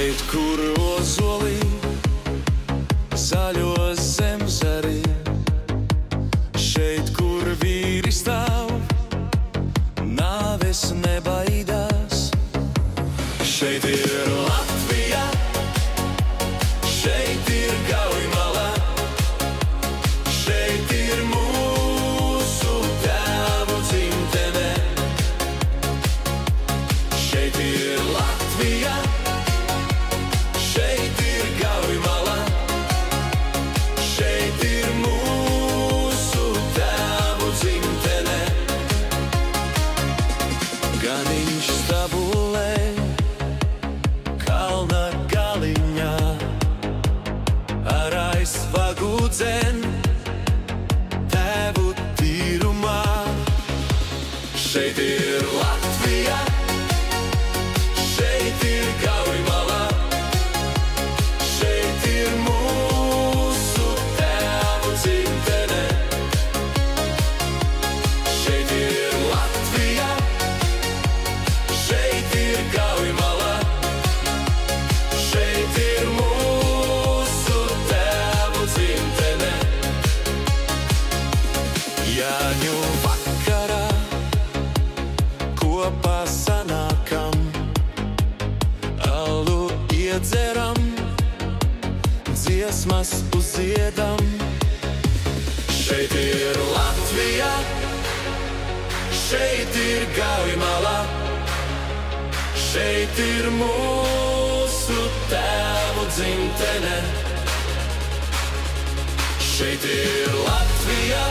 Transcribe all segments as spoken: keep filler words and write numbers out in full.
Šeit, kur ozolī zaļo zemzari, šeit, kur vīri stāv, nāves nebaidās. Šeit ir Latvija, šeit ir Gaujmala, šeit ir mūsu tēvu dzimtene. Šeit ir Latvija, šeit ir Gaujmala, šeit ir mūsu tēvu dzimtene. Ganiņš stabulē, kalna galiņā, ar aizvagu dzen tēvu tīrumā. Šeit ir Latvija, šeit ir Gaujmala, šeit ir mūsu tēvu dzimtene. Šeit ir Latvija, šeit ir Gaujmala, šeit ir mūsu tēvu dzimtene. Jāņu vakarā kopā sanākam, alu iedzeram, dziesmas uzdziedam. Šeit ir Latvija, šeit ir Gaujmala, šeit ir mūsu tēvu dzimtene. Šeit ir Latvija,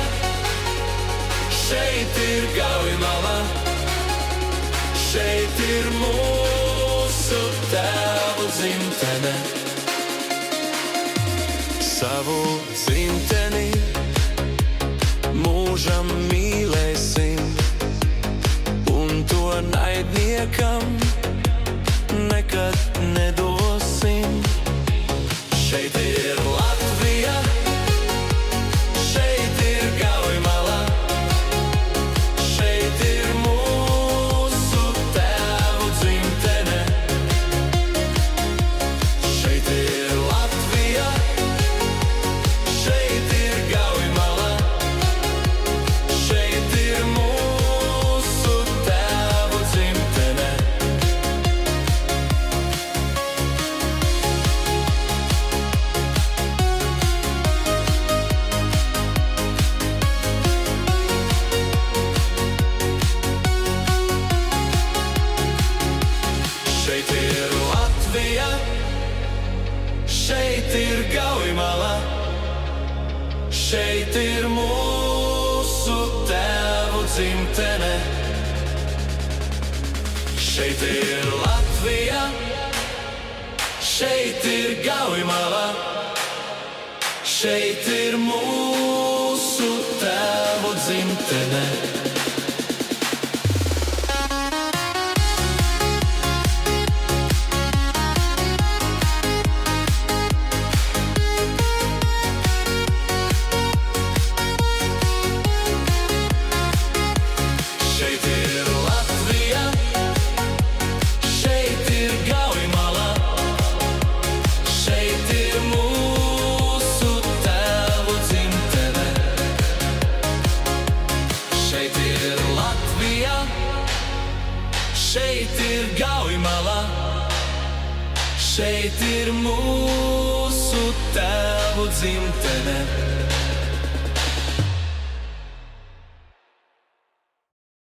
šeit ir Gaujmala, šeit ir mūsu tēvu dzimtene. Savu dzimteni mūžam mīlēsim, un to naidniekam nekad nedosim. Šeit ir Latvija, šeit ir Gaujmala, šeit ir mūsu tēvu dzimtene. Šeit ir Latvija, šeit ir Gaujmala, šeit ir mūsu tēvu dzimtene. Šeit ir Latvija, šeit ir Gaujmala, šeit ir mūsu tēvu dzimtene. Šeit ir Latvija, šeit ir Gaujmala, šeit ir mūsu tēvu dzimtene. Šeit ir Latvija, šeit ir Gaujmala, šeit ir mūsu tēvu dzimtene. Šeit ir Latvija, šeit ir Gaujmala, šeit ir mūsu tēvu dzimtene.